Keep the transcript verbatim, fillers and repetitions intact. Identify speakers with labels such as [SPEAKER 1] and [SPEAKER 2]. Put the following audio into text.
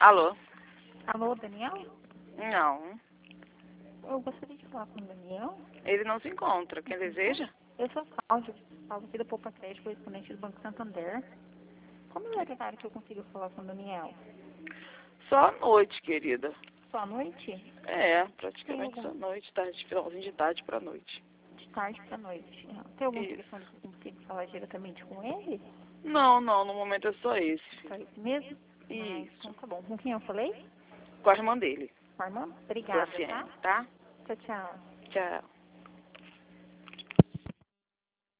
[SPEAKER 1] Alô?
[SPEAKER 2] Alô, Daniel?
[SPEAKER 1] Não,
[SPEAKER 2] Eu gostaria de falar com o Daniel.
[SPEAKER 1] ele não se encontra. Quem deseja?
[SPEAKER 2] Eu sou a Cláudia, falo aqui da Poupa Crédito, correspondente do Banco Santander. Como é que tarde que eu consigo falar com o Daniel?
[SPEAKER 1] Só à noite, querida.
[SPEAKER 2] Só à noite?
[SPEAKER 1] É,
[SPEAKER 2] Tem
[SPEAKER 1] praticamente
[SPEAKER 2] algum...
[SPEAKER 1] só à noite, tarde, finalzinho de tarde pra noite.
[SPEAKER 2] De tarde pra noite. Tem algum
[SPEAKER 1] Isso.
[SPEAKER 2] telefone que eu consigo falar diretamente com ele?
[SPEAKER 1] Não, não, no momento é só esse,
[SPEAKER 2] Só
[SPEAKER 1] filho.
[SPEAKER 2] esse mesmo? Ah,
[SPEAKER 1] Isso.
[SPEAKER 2] então tá bom. Com quem eu falei?
[SPEAKER 1] Com a irmã dele,
[SPEAKER 2] Com a irmã?
[SPEAKER 1] com a
[SPEAKER 2] Obrigada,
[SPEAKER 1] Ciene,
[SPEAKER 2] tá?
[SPEAKER 1] tá?
[SPEAKER 2] Tchau, tchau.
[SPEAKER 1] Tchau.